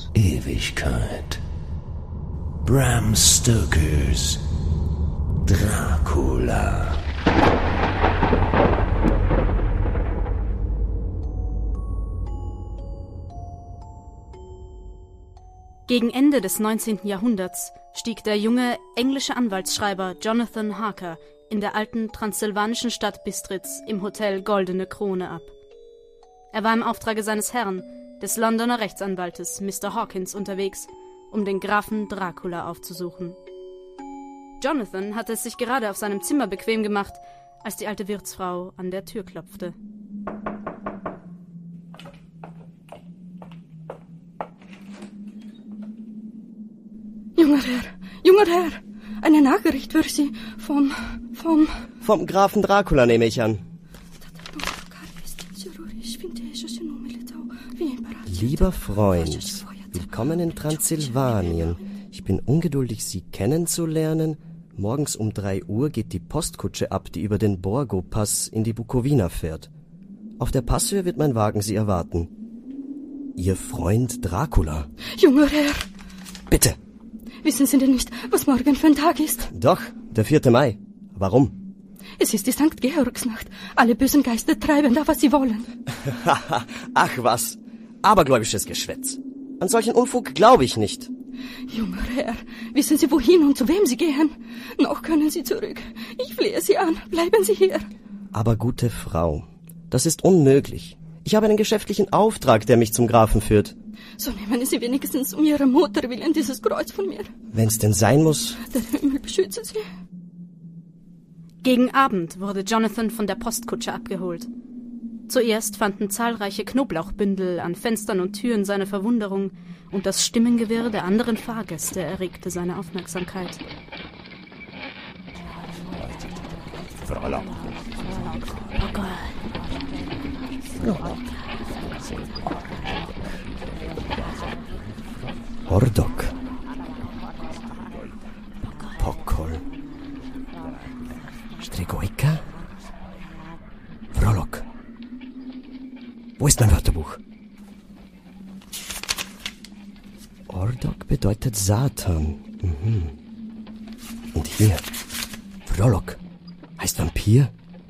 Ewigkeit. Bram Stokers Dracula. Gegen Ende des 19. Jahrhunderts stieg der junge englische Anwaltsschreiber Jonathan Harker in der alten transsilvanischen Stadt Bistritz im Hotel Goldene Krone ab. Er war im Auftrage seines Herrn, des Londoner Rechtsanwaltes Mr. Hawkins, unterwegs, um den Grafen Dracula aufzusuchen. Jonathan hatte es sich gerade auf seinem Zimmer bequem gemacht, als die alte Wirtsfrau an der Tür klopfte. Junger Herr, eine Nachricht für Sie vom Grafen Dracula, nehme ich an. Lieber Freund, willkommen in Transsilvanien. Ich bin ungeduldig, Sie kennenzulernen. Morgens um 3 Uhr geht die Postkutsche ab, die über den Borgo-Pass in die Bukowina fährt. Auf der Passhöhe wird mein Wagen Sie erwarten. Ihr Freund Dracula. Junger Herr. Bitte. Wissen Sie denn nicht, was morgen für ein Tag ist? Doch, der 4. Mai. Warum? Es ist die St. Georgsnacht. Alle bösen Geister treiben da, was sie wollen. Ach was, abergläubisches Geschwätz. An solchen Unfug glaube ich nicht. Junger Herr, wissen Sie, wohin und zu wem Sie gehen? Noch können Sie zurück. Ich flehe Sie an, bleiben Sie hier. Aber gute Frau, das ist unmöglich. Ich habe einen geschäftlichen Auftrag, der mich zum Grafen führt. So nehmen Sie wenigstens um Ihrer Mutter willen dieses Kreuz von mir. Wenn's denn sein muss. Der Himmel beschütze Sie. Gegen Abend wurde Jonathan von der Postkutsche abgeholt. Zuerst fanden zahlreiche Knoblauchbündel an Fenstern und Türen seine Verwunderung und das Stimmengewirr der anderen Fahrgäste erregte seine Aufmerksamkeit. Hordok. Pokol. Strigojka. Frolok. Wo ist mein Wörterbuch? Hordok bedeutet Satan. Und hier. Frolok heißt Vampir.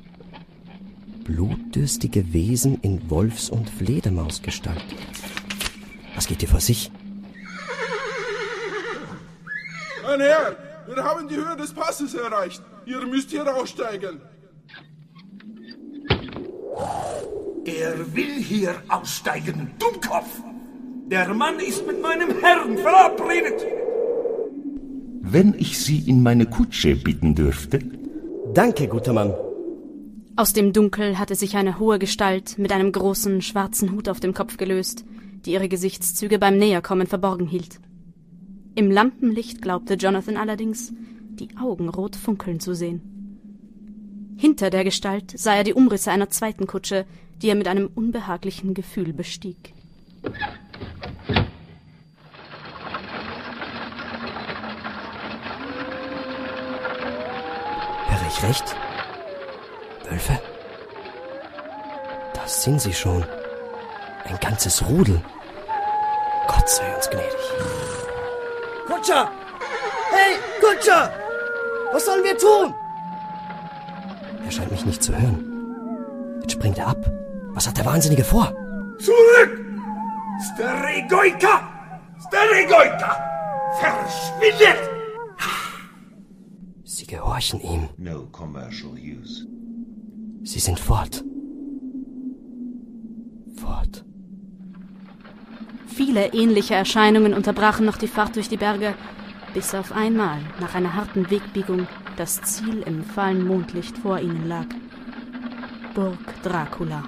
Blutdürstige Wesen in Wolfs- und Fledermausgestalt. Was geht hier vor sich? Mein Herr, wir haben die Höhe des Passes erreicht. Ihr müsst hier aussteigen. Er will hier aussteigen, Dummkopf! Der Mann ist mit meinem Herrn verabredet! Wenn ich Sie in meine Kutsche bitten dürfte? Danke, guter Mann. Aus dem Dunkel hatte sich eine hohe Gestalt mit einem großen schwarzen Hut auf dem Kopf gelöst, die ihre Gesichtszüge beim Näherkommen verborgen hielt. Im Lampenlicht glaubte Jonathan allerdings, die Augen rot funkeln zu sehen. Hinter der Gestalt sah er die Umrisse einer zweiten Kutsche, die er mit einem unbehaglichen Gefühl bestieg. Höre ich recht? Wölfe? Das sind sie schon. Ein ganzes Rudel. Gott sei uns gnädig. Kutscher! Hey, Kutscher! Was sollen wir tun? Er scheint mich nicht zu hören. Jetzt springt er ab. Was hat der Wahnsinnige vor? Zurück! Strigojka! Strigojka! Verschwindet! Sie gehorchen ihm. No commercial use. Sie sind fort. Fort. Viele ähnliche Erscheinungen unterbrachen noch die Fahrt durch die Berge, bis auf einmal, nach einer harten Wegbiegung, das Ziel im fahlen Mondlicht vor ihnen lag. Burg Dracula.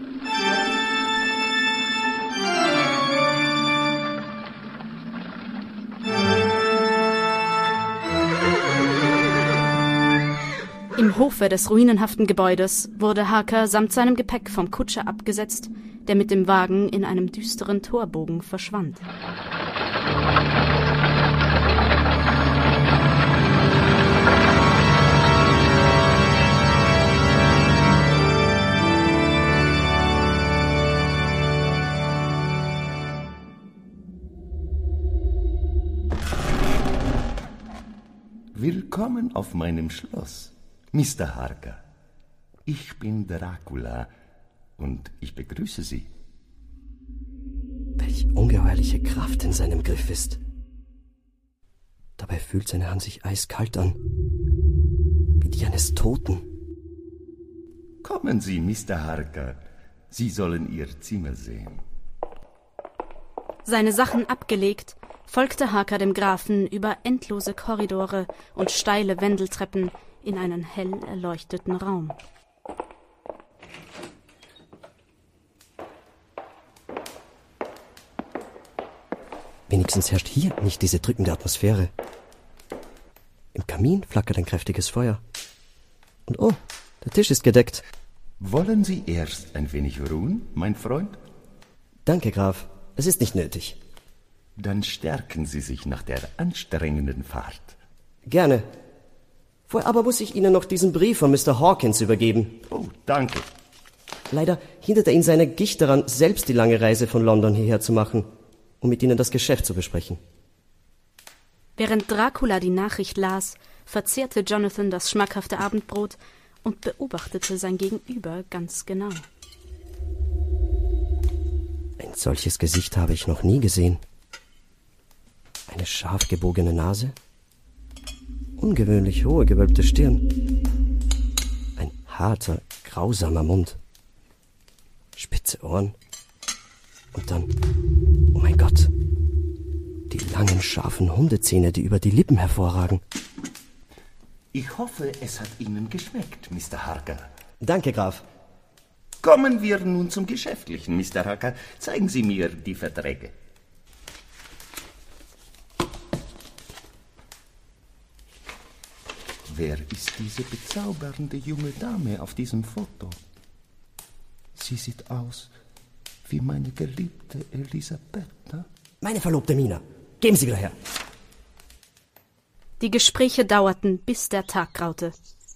Im Hofe des ruinenhaften Gebäudes wurde Harker samt seinem Gepäck vom Kutscher abgesetzt, der mit dem Wagen in einem düsteren Torbogen verschwand. Willkommen auf meinem Schloss, Mr. Harker. Ich bin Dracula und ich begrüße Sie. Welch ungeheuerliche Kraft in seinem Griff ist. Dabei fühlt seine Hand sich eiskalt an, wie die eines Toten. Kommen Sie, Mr. Harker. Sie sollen Ihr Zimmer sehen. Seine Sachen abgelegt, folgte Harker dem Grafen über endlose Korridore und steile Wendeltreppen in einen hell erleuchteten Raum. Wenigstens herrscht hier nicht diese drückende Atmosphäre. Im Kamin flackert ein kräftiges Feuer. Und oh, der Tisch ist gedeckt. Wollen Sie erst ein wenig ruhen, mein Freund? Danke, Graf. Es ist nicht nötig. Dann stärken Sie sich nach der anstrengenden Fahrt. Gerne. Vorher aber muss ich Ihnen noch diesen Brief von Mr. Hawkins übergeben. Oh, danke. Leider hinderte ihn seine Gicht daran, selbst die lange Reise von London hierher zu machen, um mit Ihnen das Geschäft zu besprechen. Während Dracula die Nachricht las, verzehrte Jonathan das schmackhafte Abendbrot und beobachtete sein Gegenüber ganz genau. Ein solches Gesicht habe ich noch nie gesehen. Eine scharf gebogene Nase, ungewöhnlich hohe gewölbte Stirn, ein harter, grausamer Mund, spitze Ohren und dann, oh mein Gott, die langen, scharfen Hundezähne, die über die Lippen hervorragen. Ich hoffe, es hat Ihnen geschmeckt, Mr. Harker. Danke, Graf. Kommen wir nun zum Geschäftlichen, Mr. Harker. Zeigen Sie mir die Verträge. Wer ist diese bezaubernde junge Dame auf diesem Foto? Sie sieht aus wie meine geliebte Elisabeth. Meine Verlobte Mina. Geben Sie wieder her. Die Gespräche dauerten, bis der Tag graute.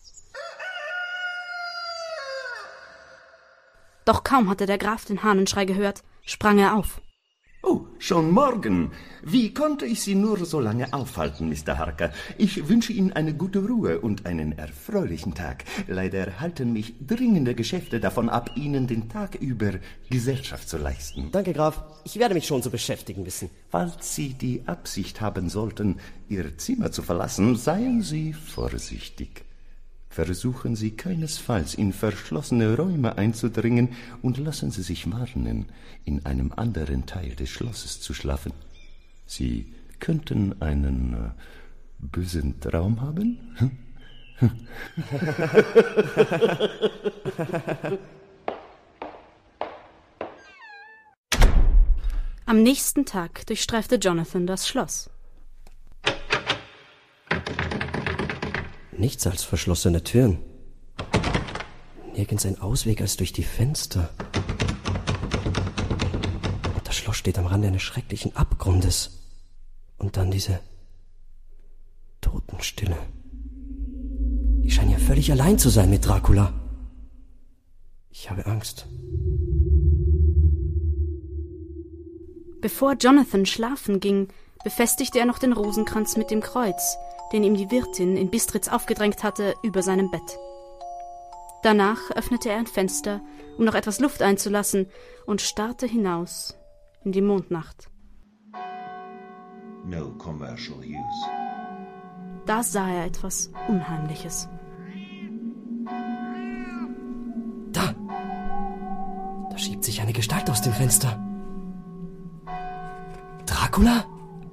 Doch kaum hatte der Graf den Hahnenschrei gehört, sprang er auf. Oh, schon morgen. Wie konnte ich Sie nur so lange aufhalten, Mr. Harker? Ich wünsche Ihnen eine gute Ruhe und einen erfreulichen Tag. Leider halten mich dringende Geschäfte davon ab, Ihnen den Tag über Gesellschaft zu leisten. Danke, Graf. Ich werde mich schon zu beschäftigen wissen. Falls Sie die Absicht haben sollten, Ihr Zimmer zu verlassen, seien Sie vorsichtig. Versuchen Sie keinesfalls, in verschlossene Räume einzudringen und lassen Sie sich warnen, in einem anderen Teil des Schlosses zu schlafen. Sie könnten einen bösen Traum haben? Am nächsten Tag durchstreifte Jonathan das Schloss. Nichts als verschlossene Türen. Nirgends ein Ausweg als durch die Fenster. Und das Schloss steht am Rande eines schrecklichen Abgrundes. Und dann diese Totenstille. Ich scheine ja völlig allein zu sein mit Dracula. Ich habe Angst. Bevor Jonathan schlafen ging, befestigte er noch den Rosenkranz mit dem Kreuz, den ihm die Wirtin in Bistritz aufgedrängt hatte, über seinem Bett. Danach öffnete er ein Fenster, um noch etwas Luft einzulassen, und starrte hinaus in die Mondnacht. No commercial use. Da sah er etwas Unheimliches. Da schiebt sich eine Gestalt aus dem Fenster. Dracula?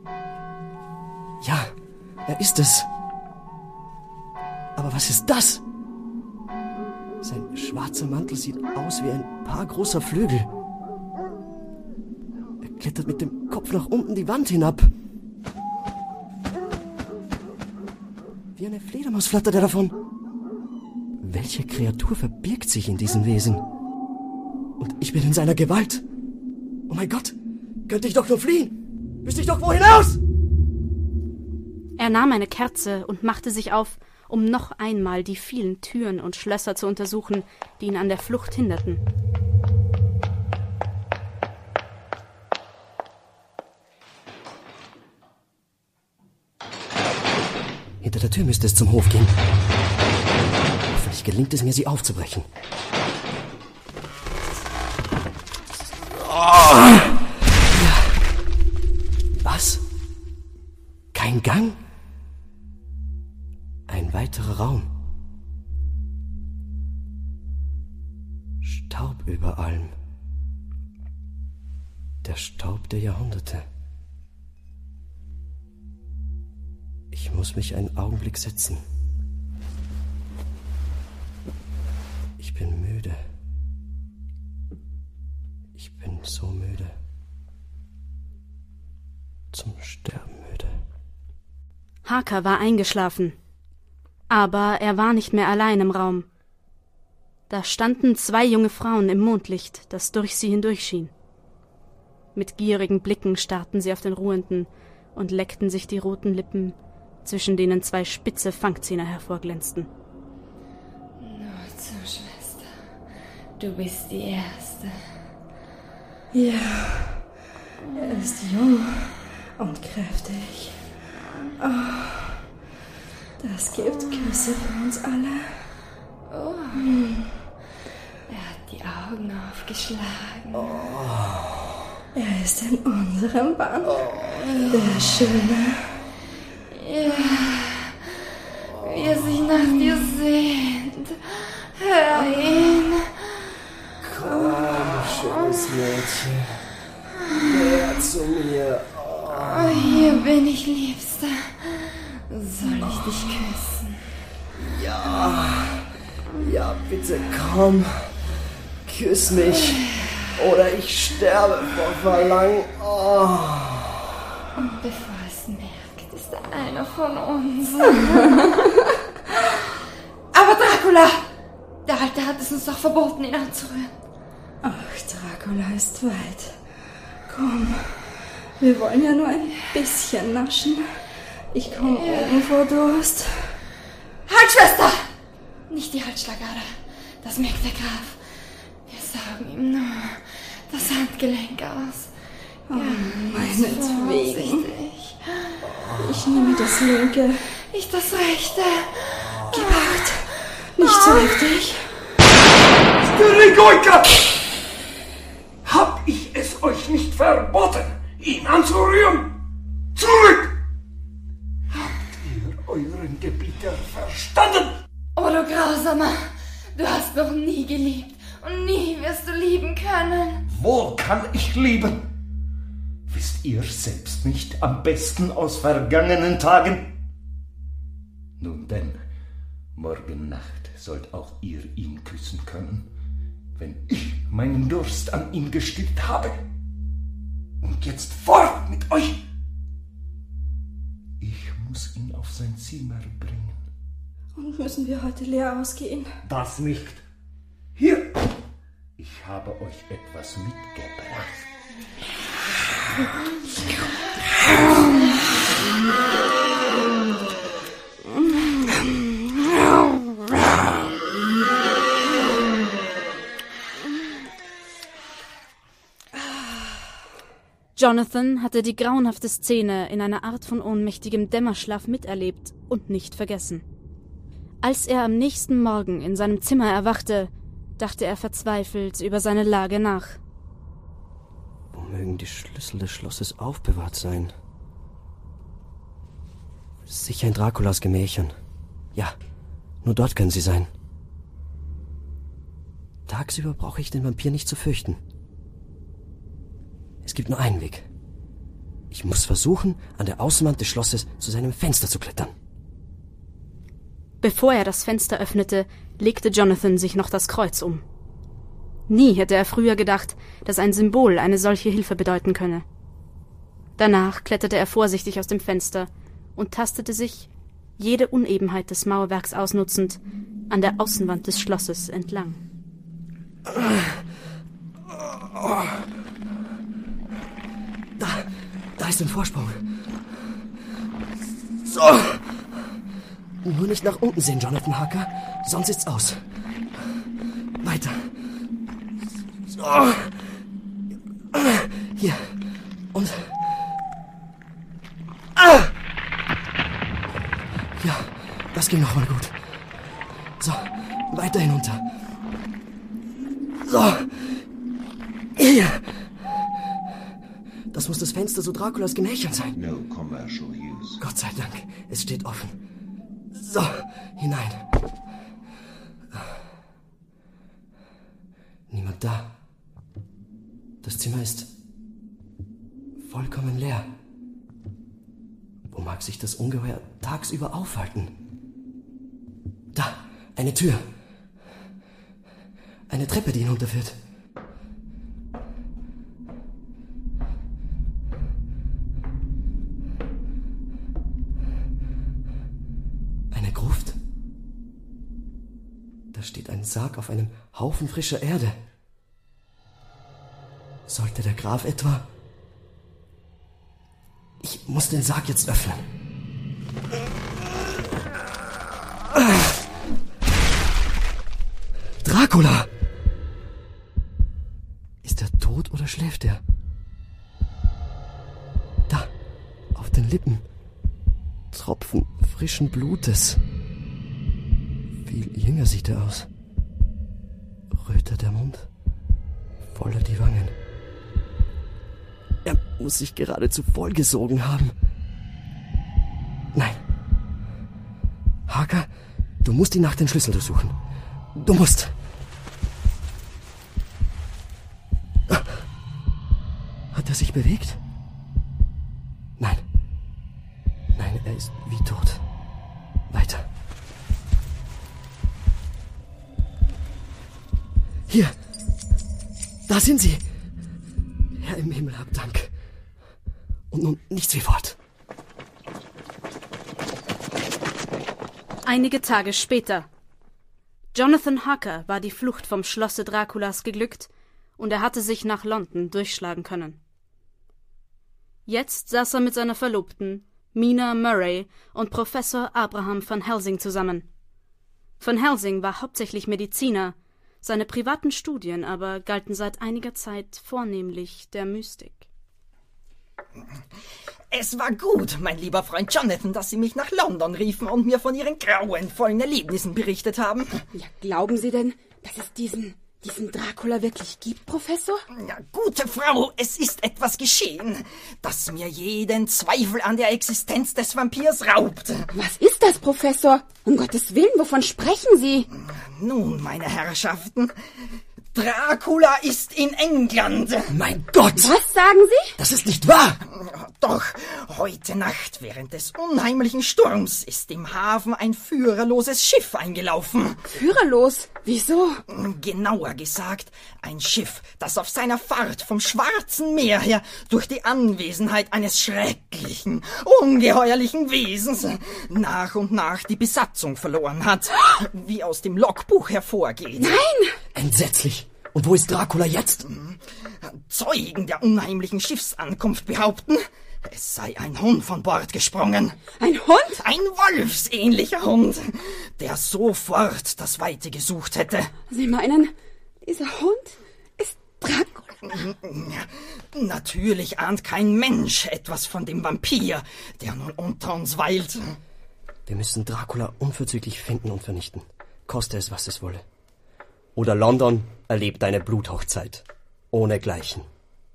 Ja, er ist es. Aber was ist das? Sein schwarzer Mantel sieht aus wie ein paar großer Flügel. Er klettert mit dem Kopf nach unten die Wand hinab. Wie eine Fledermaus flattert er davon. Welche Kreatur verbirgt sich in diesem Wesen? Und ich bin in seiner Gewalt. Oh mein Gott, könnte ich doch nur fliehen? Müsste ich doch wo hinaus? Er nahm eine Kerze und machte sich auf, um noch einmal die vielen Türen und Schlösser zu untersuchen, die ihn an der Flucht hinderten. Hinter der Tür müsste es zum Hof gehen. Hoffentlich gelingt es mir, sie aufzubrechen. Was? Kein Gang? Ein weiterer Raum. Staub über allem. Der Staub der Jahrhunderte. Ich muss mich einen Augenblick setzen. Ich bin müde. Ich bin so müde. Zum Sterben müde. Harker war eingeschlafen. Aber er war nicht mehr allein im Raum. Da standen 2 junge Frauen im Mondlicht, das durch sie hindurchschien. Mit gierigen Blicken starrten sie auf den Ruhenden und leckten sich die roten Lippen, zwischen denen 2 spitze Fangzähne hervorglänzten. Nur zu, Schwester. Du bist die Erste. Ja, er ist jung und kräftig. Oh, das gibt Küsse für uns alle. Oh. Er hat die Augen aufgeschlagen. Er ist in unserem Band. Der Schöne. Ja, wie er sich nach dir sehnt. Hör ihn. Komm, schönes Mädchen. Näher zu mir. Oh, hier bin ich, Liebster. Soll ich dich küssen? Ja, bitte komm. Küss mich. Oder ich sterbe vor Verlangen. Und bevor es merkt, ist er einer von uns. Aber Dracula! Der Alte hat es uns doch verboten, ihn anzurühren. Ach, Dracula ist weit. Komm, wir wollen ja nur ein bisschen naschen. Ich komme oben vor Durst. Halt, Schwester! Nicht die Halsschlagader. Das merkt der Graf. Wir saugen ihm nur das Handgelenk aus. Meinetwegen. Vorsichtig. Ich nehme das linke. Ich das rechte. Gib Acht. Nicht so heftig. Strigoika! Hab ich es euch nicht verboten, ihn anzurühren? Zurück! Habt ihr euren Gebieter verstanden? Oh, du Grausamer. Du hast noch nie geliebt. Und nie wirst du lieben können. Wo kann ich lieben? Wisst ihr selbst nicht am besten aus vergangenen Tagen? Nun denn, morgen Nacht sollt auch ihr ihn küssen können, wenn ich meinen Durst an ihm gestillt habe. Und jetzt fort mit euch! Ich muss ihn auf sein Zimmer bringen. Und müssen wir heute leer ausgehen? Das nicht. Hier, ich habe euch etwas mitgebracht. Jonathan hatte die grauenhafte Szene in einer Art von ohnmächtigem Dämmerschlaf miterlebt und nicht vergessen. Als er am nächsten Morgen in seinem Zimmer erwachte, dachte er verzweifelt über seine Lage nach. Wo mögen die Schlüssel des Schlosses aufbewahrt sein? Sicher in Draculas Gemächern. Ja, nur dort können sie sein. Tagsüber brauche ich den Vampir nicht zu fürchten. Es gibt nur einen Weg. Ich muss versuchen, an der Außenwand des Schlosses zu seinem Fenster zu klettern. Bevor er das Fenster öffnete, legte Jonathan sich noch das Kreuz um. Nie hätte er früher gedacht, dass ein Symbol eine solche Hilfe bedeuten könne. Danach kletterte er vorsichtig aus dem Fenster und tastete sich, jede Unebenheit des Mauerwerks ausnutzend, an der Außenwand des Schlosses entlang. Da ist ein Vorsprung. So. Nur nicht nach unten sehen, Jonathan Harker, sonst ist's aus. Weiter. So. Hier. Und... Ja. Das ging noch mal gut. So, weiter hinunter. So. Hier. Das muss das Fenster zu Draculas Gemächern sein. No commercial use. Gott sei Dank, es steht offen. So, hinein. Niemand da. Das Zimmer ist vollkommen leer. Wo mag sich das Ungeheuer tagsüber aufhalten? Da, eine Tür. Eine Treppe, die hinunterführt. Eine Gruft. Da steht ein Sarg auf einem Haufen frischer Erde. Sollte der Graf etwa... Ich muss den Sarg jetzt öffnen. Dracula! Ist er tot oder schläft er? Da, auf den Lippen. Tropfen frischen Blutes. Viel jünger sieht er aus. Röter der Mund, voller die Wangen. Er muss sich geradezu vollgesogen haben. Nein. Harker, du musst ihn nach den Schlüsseln durchsuchen. Du musst. Hat er sich bewegt? Nein. Nein, er ist wie tot. Weiter. Hier. Da sind sie. Herr im Himmel, hab Dank. Und nun nichts wie fort. Einige Tage später. Jonathan Harker war die Flucht vom Schlosse Draculas geglückt und er hatte sich nach London durchschlagen können. Jetzt saß er mit seiner Verlobten, Mina Murray, und Professor Abraham van Helsing zusammen. Van Helsing war hauptsächlich Mediziner, seine privaten Studien aber galten seit einiger Zeit vornehmlich der Mystik. Es war gut, mein lieber Freund Jonathan, dass Sie mich nach London riefen und mir von Ihren grauenvollen Erlebnissen berichtet haben. Ja, glauben Sie denn, dass es diesen Dracula wirklich gibt, Professor? Ja, gute Frau, es ist etwas geschehen, das mir jeden Zweifel an der Existenz des Vampirs raubt. Was ist das, Professor? Um Gottes Willen, wovon sprechen Sie? Nun, meine Herrschaften, Dracula ist in England. Mein Gott! Was sagen Sie? Das ist nicht wahr! Doch, heute Nacht während des unheimlichen Sturms ist im Hafen ein führerloses Schiff eingelaufen. Führerlos? Wieso? Genauer gesagt, ein Schiff, das auf seiner Fahrt vom Schwarzen Meer her durch die Anwesenheit eines schrecklichen, ungeheuerlichen Wesens nach und nach die Besatzung verloren hat, wie aus dem Logbuch hervorgeht. Nein! Entsetzlich! Und wo ist Dracula jetzt? Zeugen der unheimlichen Schiffsankunft behaupten, es sei ein Hund von Bord gesprungen. Ein Hund? Ein wolfsähnlicher Hund, der sofort das Weite gesucht hätte. Sie meinen, dieser Hund ist Dracula? Natürlich ahnt kein Mensch etwas von dem Vampir, der nun unter uns weilt. Wir müssen Dracula unverzüglich finden und vernichten, koste es, was es wolle. Oder London erlebt eine Bluthochzeit. Ohnegleichen.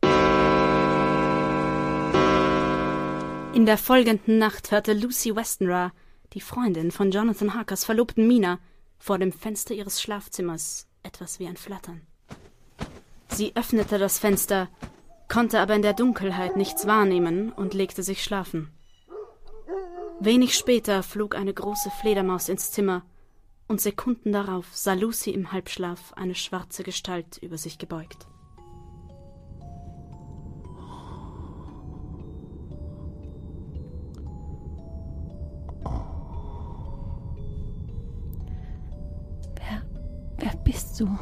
In der folgenden Nacht hörte Lucy Westenra, die Freundin von Jonathan Harkers Verlobten Mina, vor dem Fenster ihres Schlafzimmers etwas wie ein Flattern. Sie öffnete das Fenster, konnte aber in der Dunkelheit nichts wahrnehmen und legte sich schlafen. Wenig später flog eine große Fledermaus ins Zimmer, und Sekunden darauf sah Lucy im Halbschlaf eine schwarze Gestalt über sich gebeugt. Wer bist du?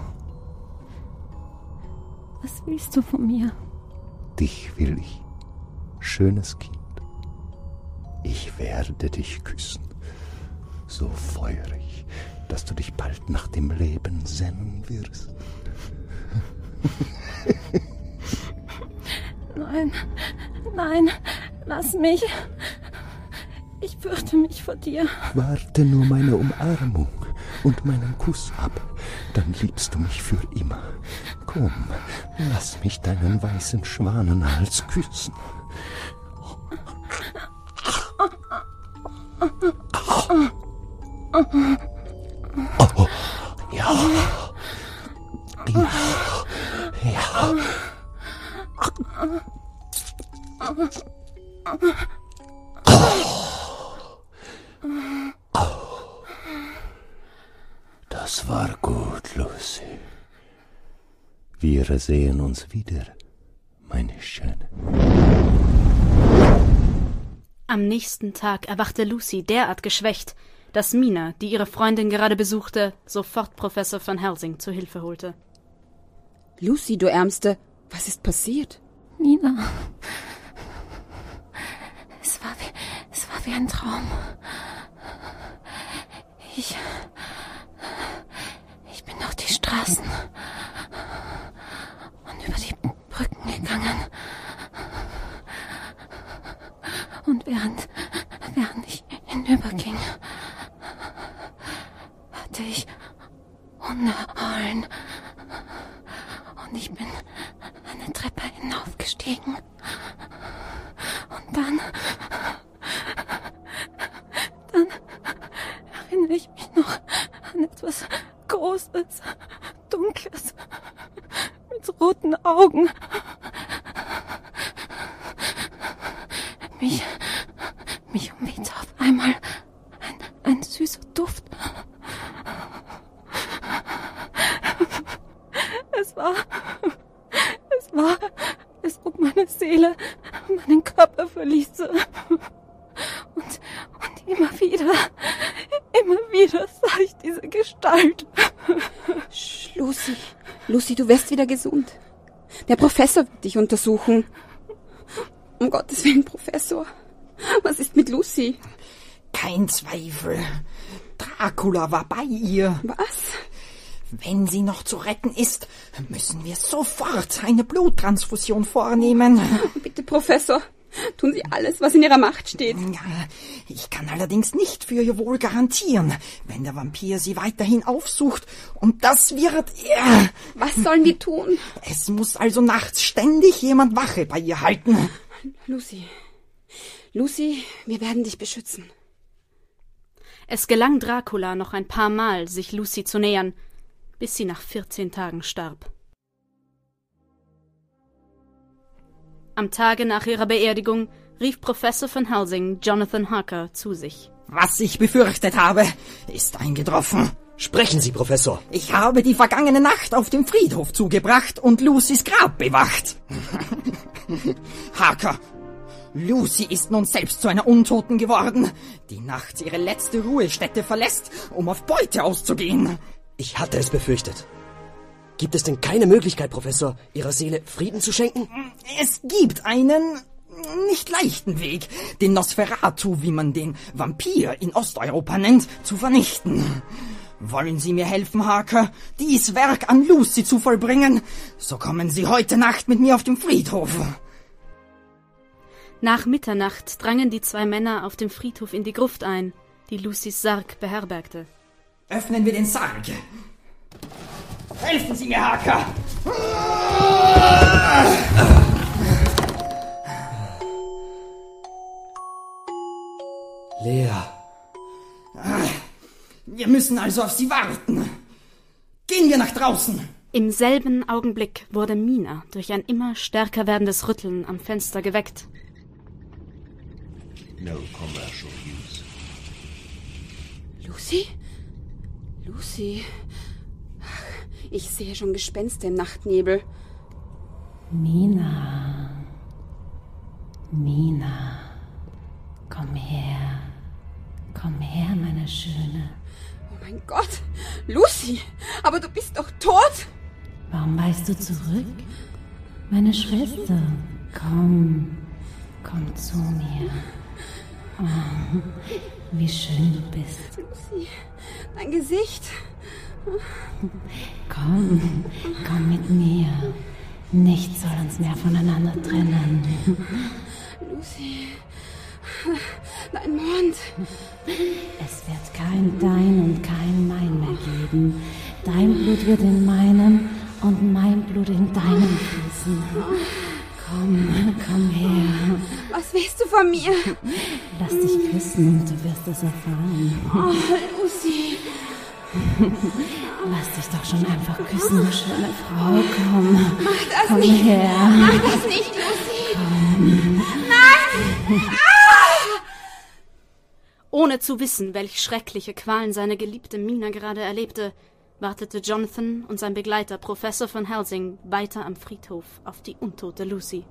Was willst du von mir? Dich will ich, schönes Kind. Ich werde dich küssen, so feurig, dass du dich bald nach dem Leben sehnen wirst. Nein, lass mich. Ich fürchte mich vor dir. Warte nur meine Umarmung und meinen Kuss ab, dann liebst du mich für immer. Komm, lass mich deinen weißen Schwanenhals küssen. Oh, ja. Ja. Ja. Das war gut, Lucy. Wir sehen uns wieder, meine Schöne. Am nächsten Tag erwachte Lucy derart geschwächt, dass Mina, die ihre Freundin gerade besuchte, sofort Professor van Helsing zu Hilfe holte. Lucy, du Ärmste, was ist passiert? Mina. Es war wie ein Traum. Ich bin durch die Straßen und über die Brücken gegangen. Und während ich hinüberging, hörte ich Hunde heulen. Und ich bin eine Treppe hinaufgestiegen. Und dann erinnere ich mich noch an etwas Großes, Dunkles, mit roten Augen. Mich umwehte auf einmal ein süßer Duft. Es war, als ob meine Seele meinen Körper verließe. Und immer wieder sah ich diese Gestalt. Lucy, du wirst wieder gesund. Der Professor wird dich untersuchen. Um Gottes Willen, Professor. Was ist mit Lucy? Kein Zweifel. Dracula war bei ihr. Was? Wenn sie noch zu retten ist, müssen wir sofort eine Bluttransfusion vornehmen. Bitte, Professor, tun Sie alles, was in Ihrer Macht steht. Ja, ich kann allerdings nicht für ihr Wohl garantieren, wenn der Vampir sie weiterhin aufsucht. Und das wird er. Was sollen wir tun? Es muss also nachts ständig jemand Wache bei ihr halten. Lucy, wir werden dich beschützen. Es gelang Dracula noch ein paar Mal, sich Lucy zu nähern, bis sie nach 14 Tagen starb. Am Tage nach ihrer Beerdigung rief Professor van Helsing Jonathan Harker zu sich. Was ich befürchtet habe, ist eingetroffen. Sprechen Sie, Professor. Ich habe die vergangene Nacht auf dem Friedhof zugebracht und Lucys Grab bewacht. Harker, Lucy ist nun selbst zu einer Untoten geworden, die nachts ihre letzte Ruhestätte verlässt, um auf Beute auszugehen. Ich hatte es befürchtet. Gibt es denn keine Möglichkeit, Professor, Ihrer Seele Frieden zu schenken? Es gibt einen nicht leichten Weg, den Nosferatu, wie man den Vampir in Osteuropa nennt, zu vernichten. Wollen Sie mir helfen, Harker, dies Werk an Lucy zu vollbringen? So kommen Sie heute Nacht mit mir auf den Friedhof. Nach Mitternacht drangen die zwei Männer auf dem Friedhof in die Gruft ein, die Lucys Sarg beherbergte. Öffnen wir den Sarg. Helfen Sie mir, Harker! Lea. Wir müssen also auf sie warten. Gehen wir nach draußen. Im selben Augenblick wurde Mina durch ein immer stärker werdendes Rütteln am Fenster geweckt. No commercial use. Lucy? Ach, ich sehe schon Gespenster im Nachtnebel. Mina, komm her, meine Schöne. Oh mein Gott, Lucy, aber du bist doch tot. Warum weichst du zurück? Meine Schwester, komm zu mir. Oh, wie schön du bist. Lucy, dein Gesicht. Komm mit mir. Nichts soll uns mehr voneinander trennen. Lucy, Dein Mond. Es wird kein Dein und kein Mein mehr geben. Dein Blut wird in meinem und mein Blut in deinem fließen. Komm her. Was willst du von mir? Lass dich küssen und du wirst es erfahren. Oh, Lucy. Lass dich doch schon einfach küssen, du schöne Frau. Komm. Mach das komm nicht. her. Mach das nicht, Lucy. Komm. Nein! Ohne zu wissen, welch schreckliche Qualen seine geliebte Mina gerade erlebte, wartete Jonathan und sein Begleiter Professor von Helsing weiter am Friedhof auf die untote Lucy.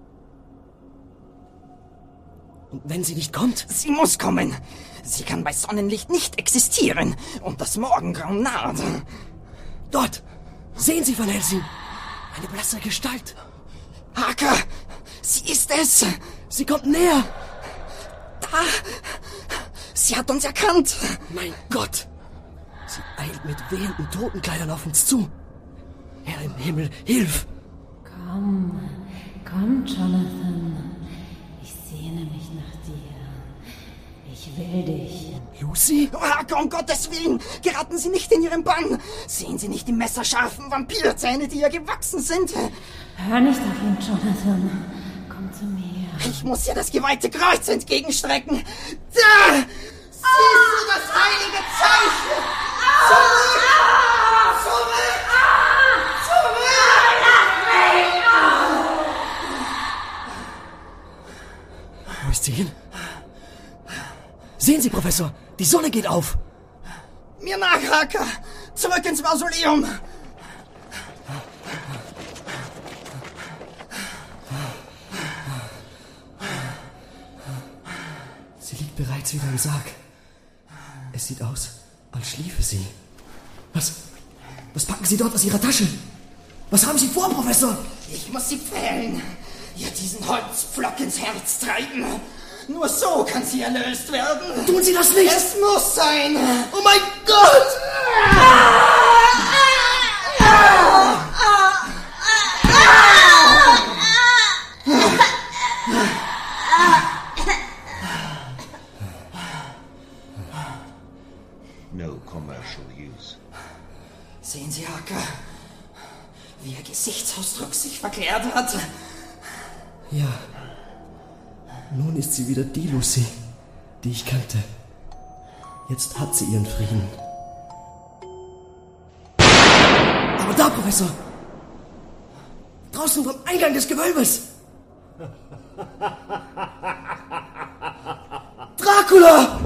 Und wenn sie nicht kommt? Sie muss kommen. Sie kann bei Sonnenlicht nicht existieren. Und das Morgengrauen naht. Dort! Sehen Sie, Van Helsing! Eine blasse Gestalt. Harker! Sie ist es! Sie kommt näher! Da! Sie hat uns erkannt! Mein Gott! Sie eilt mit wehenden Totenkleidern auf uns zu. Herr im Himmel, hilf! Komm, Jonathan. Ich sehne mich nach dir. Ich will dich. Lucy? Harker, um Gottes Willen! Geraten Sie nicht in Ihren Bann! Sehen Sie nicht die messerscharfen Vampirzähne, die ihr gewachsen sind? Hör nicht auf ihn, Jonathan. Komm zu mir. Ich muss ihr das geweihte Kreuz entgegenstrecken. Da! Siehst du das heilige Zeichen? Zurück! Wo ist sie hin? Sehen Sie, Professor, die Sonne geht auf. Mir nach, Harker! Zurück ins Mausoleum! Sie liegt bereits wieder im Sarg. Es sieht aus, als schliefe sie. Was packen Sie dort aus Ihrer Tasche? Was haben Sie vor, Professor? Ich muss sie pfählen. Ihr diesen Holzpflock ins Herz treiben. Nur so kann sie erlöst werden. Tun Sie das nicht! Es muss sein! Oh mein Gott! No commercial use. Sehen Sie, Harker, wie Ihr Gesichtsausdruck sich verklärt hat. Ja. Nun ist sie wieder die Lucy, die ich kannte. Jetzt hat sie ihren Frieden. Aber da, Professor! Draußen vom Eingang des Gewölbes! Dracula!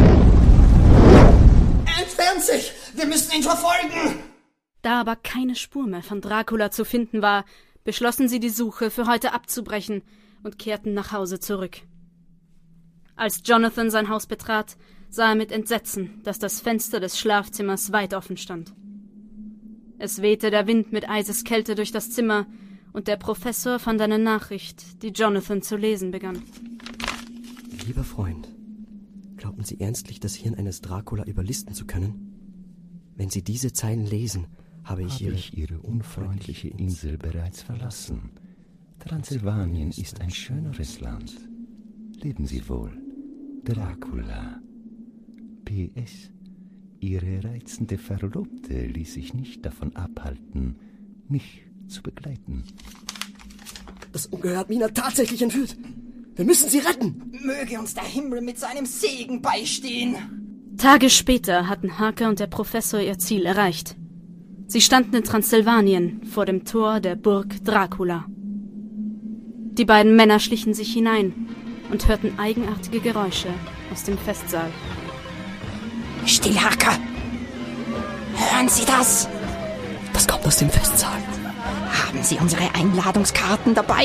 Er entfernt sich! Wir müssen ihn verfolgen! Da aber keine Spur mehr von Dracula zu finden war, beschlossen sie, die Suche für heute abzubrechen und kehrten nach Hause zurück. Als Jonathan sein Haus betrat, sah er mit Entsetzen, dass das Fenster des Schlafzimmers weit offen stand. Es wehte der Wind mit Eiseskälte durch das Zimmer, und der Professor fand eine Nachricht, die Jonathan zu lesen begann. Lieber Freund, glauben Sie ernstlich, das Hirn eines Dracula überlisten zu können? Wenn Sie diese Zeilen lesen, habe ich Ihre unfreundliche Insel bereits verlassen. Transsilvanien ist ein schöneres Land. Leben Sie wohl, Dracula. PS. Ihre reizende Verlobte ließ sich nicht davon abhalten, mich zu begleiten. Das Ungeheuer hat Mina tatsächlich entführt. Wir müssen sie retten. Möge uns der Himmel mit seinem Segen beistehen. Tage später hatten Harker und der Professor ihr Ziel erreicht. Sie standen in Transsilvanien vor dem Tor der Burg Dracula. Die beiden Männer schlichen sich hinein und hörten eigenartige Geräusche aus dem Festsaal. Still, Harker! Hören Sie das? Das kommt aus dem Festsaal. Haben Sie unsere Einladungskarten dabei?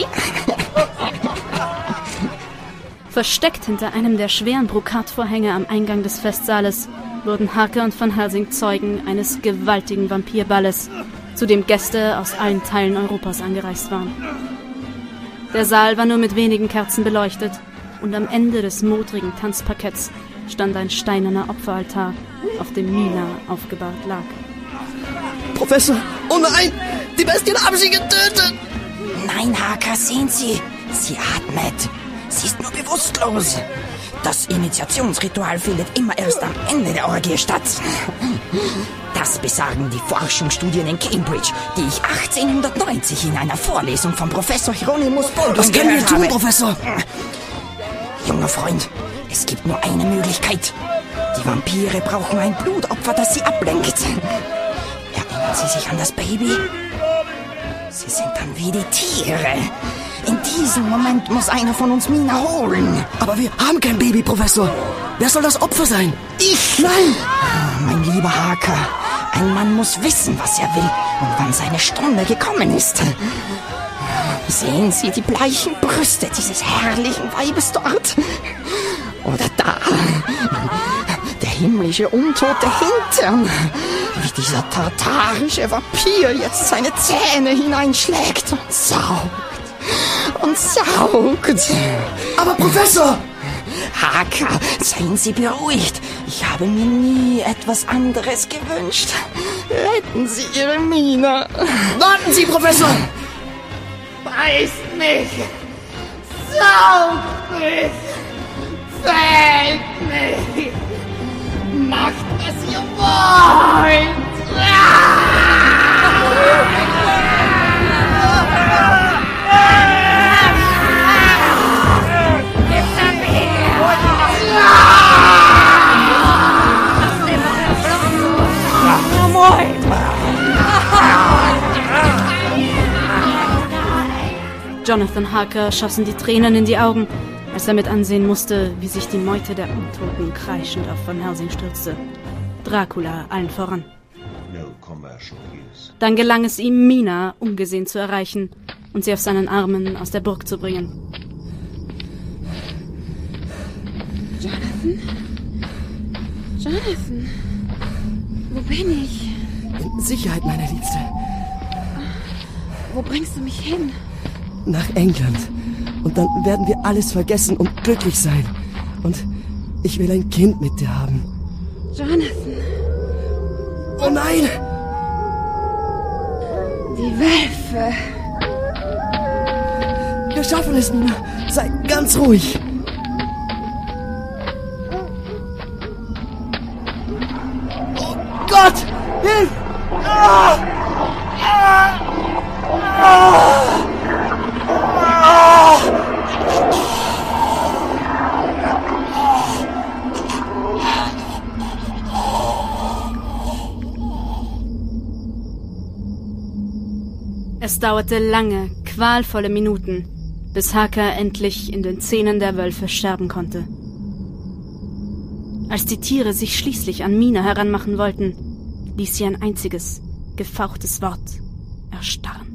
Versteckt hinter einem der schweren Brokatvorhänge am Eingang des Festsaales wurden Harker und Van Helsing Zeugen eines gewaltigen Vampirballes, zu dem Gäste aus allen Teilen Europas angereist waren. Der Saal war nur mit wenigen Kerzen beleuchtet und am Ende des modrigen Tanzparketts stand ein steinerner Opferaltar, auf dem Mina aufgebahrt lag. Professor, oh nein! Die Bestien haben sie getötet! Nein, Harker, sehen Sie! Sie atmet. Sie ist nur bewusstlos. Das Initiationsritual findet immer erst am Ende der Orgie statt. Das besagen die Forschungsstudien in Cambridge, die ich 1890 in einer Vorlesung von Professor Hieronymus Bolton Was können wir gehört tun, habe. Professor? Junger Freund, es gibt nur eine Möglichkeit. Die Vampire brauchen ein Blutopfer, das sie ablenkt. Erinnern Sie sich an das Baby? Sie sind dann wie die Tiere. In diesem Moment muss einer von uns Mina holen. Aber wir haben kein Baby, Professor. Wer soll das Opfer sein? Ich? Nein! Mein lieber Harker, ein Mann muss wissen, was er will und wann seine Stunde gekommen ist. Sehen Sie die bleichen Brüste dieses herrlichen Weibes dort? Oder da? Der himmlische, untote Hintern. Wie dieser tartarische Vampir jetzt seine Zähne hineinschlägt und saugt. Und saugt. Aber Professor! Harker, seien Sie beruhigt. Ich habe mir nie etwas anderes gewünscht. Retten Sie Ihre Mina. Warten Sie, Professor! Beiß mich! Saug mich! Fällt mich! Macht, was ihr wollt! Jonathan Harker schossen die Tränen in die Augen, als er mit ansehen musste, wie sich die Meute der Untoten kreischend auf Van Helsing stürzte. Dracula allen voran. Dann gelang es ihm, Mina ungesehen zu erreichen und sie auf seinen Armen aus der Burg zu bringen. Jonathan? Jonathan? Wo bin ich? In Sicherheit, meine Liebste. Wo bringst du mich hin? Nach England. Und dann werden wir alles vergessen und glücklich sein. Und ich will ein Kind mit dir haben. Jonathan. Oh nein! Die Wölfe. Wir schaffen es, Mina. Sei ganz ruhig. Oh Gott! Hilf! Ah! Ah! Ah! Es dauerte lange, qualvolle Minuten, bis Harker endlich in den Zähnen der Wölfe sterben konnte. Als die Tiere sich schließlich an Mina heranmachen wollten, ließ sie ein einziges, gefauchtes Wort erstarren.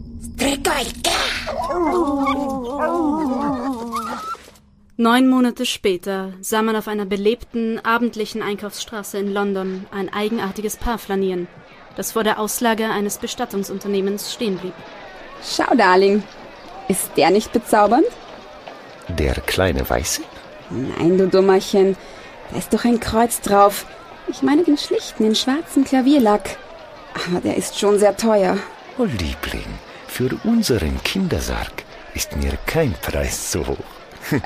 9 Monate später sah man auf einer belebten, abendlichen Einkaufsstraße in London ein eigenartiges Paar flanieren, das vor der Auslage eines Bestattungsunternehmens stehen blieb. Schau, Darling. Ist der nicht bezaubernd? Der kleine Weiße? Nein, du Dummerchen. Da ist doch ein Kreuz drauf. Ich meine den schlichten, in schwarzen Klavierlack. Aber der ist schon sehr teuer. Oh, Liebling, für unseren Kindersarg ist mir kein Preis zu hoch.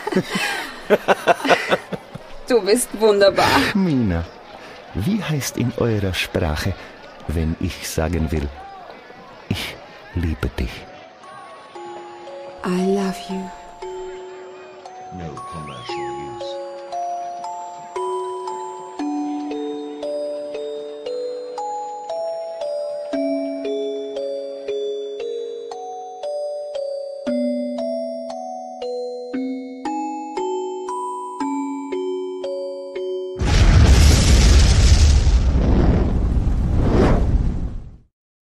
Du bist wunderbar. Mina, wie heißt in eurer Sprache, wenn ich sagen will, ich liebe dich? I love you. No commercial use.